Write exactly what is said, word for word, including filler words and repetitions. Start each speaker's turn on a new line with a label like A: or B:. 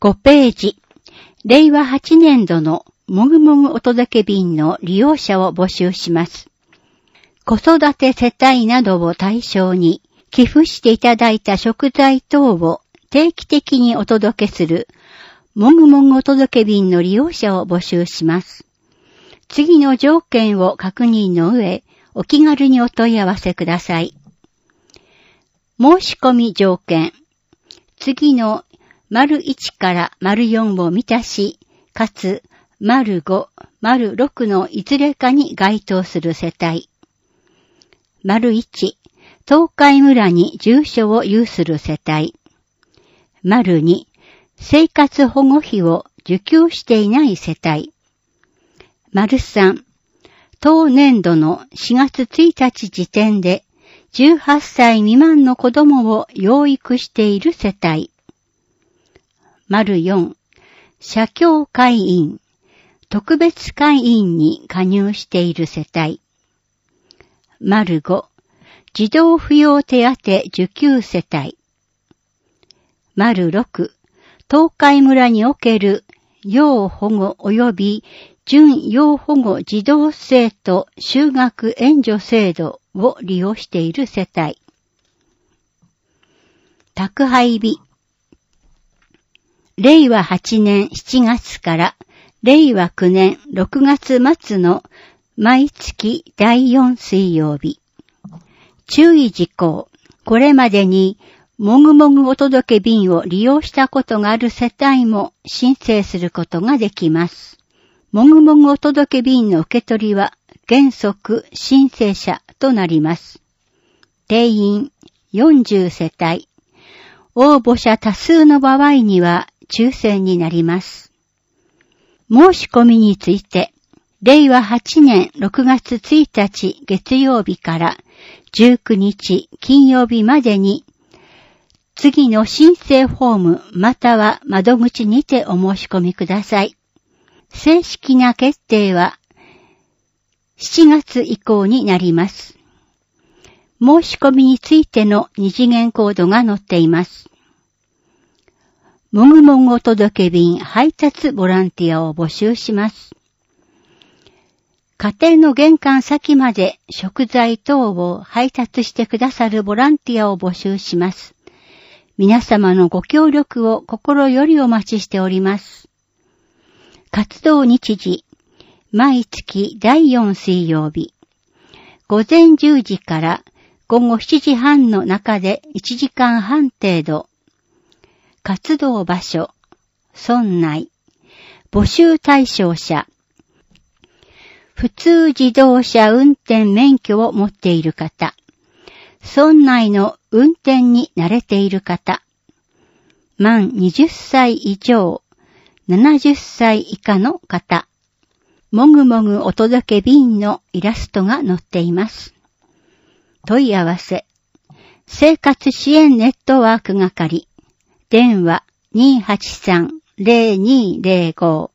A: ごページ、れいわはちねんどのもぐもぐお届け便の利用者を募集します。子育て世帯などを対象に寄付していただいた食材等を定期的にお届けするもぐもぐお届け便の利用者を募集します。次の条件を確認の上、お気軽にお問い合わせください。申し込み条件。次の丸いちから丸よんを満たし、かつ丸ご、丸ろくのいずれかに該当する世帯。丸いち、東海村に住所を有する世帯。丸に、生活保護費を受給していない世帯。丸さん、当年度のしがつついたち時点でじゅうはっさい未満の子供を養育している世帯。丸よん、社協会員、特別会員に加入している世帯。丸ご、児童扶養手当受給世帯。丸ろく、東海村における要保護及び準要保護児童生徒就学援助制度を利用している世帯。宅配日。れいわはちねんしちがつかられいわくねんろくがつ末の毎月だいよん水曜日。注意事項。これまでにもぐもぐお届け便を利用したことがある世帯も申請することができます。もぐもぐお届け便の受け取りは原則申請者となります。定員よんじゅう世帯。応募者多数の場合には抽選になります。申し込みについて、れいわはちねんろくがつついたち月曜日からじゅうくにち金曜日までに、次の申請フォームまたは窓口にてお申し込みください。正式な決定はしちがつ以降になります。申し込みについての二次元コードが載っています。もぐもぐお届け便配達ボランティアを募集します。家庭の玄関先まで食材等を配達してくださるボランティアを募集します。皆様のご協力を心よりお待ちしております。活動日時、毎月だいよん水曜日、午前じゅうじから午後しちじはんの中でいちじかんはん程度。活動場所、村内、募集対象者、普通自動車運転免許を持っている方、村内の運転に慣れている方、満にじゅっさい以上、ななじゅっさい以下の方、もぐもぐお届け便のイラストが載っています。問い合わせ、生活支援ネットワーク係、電話 にーはちさん ぜろにーぜろご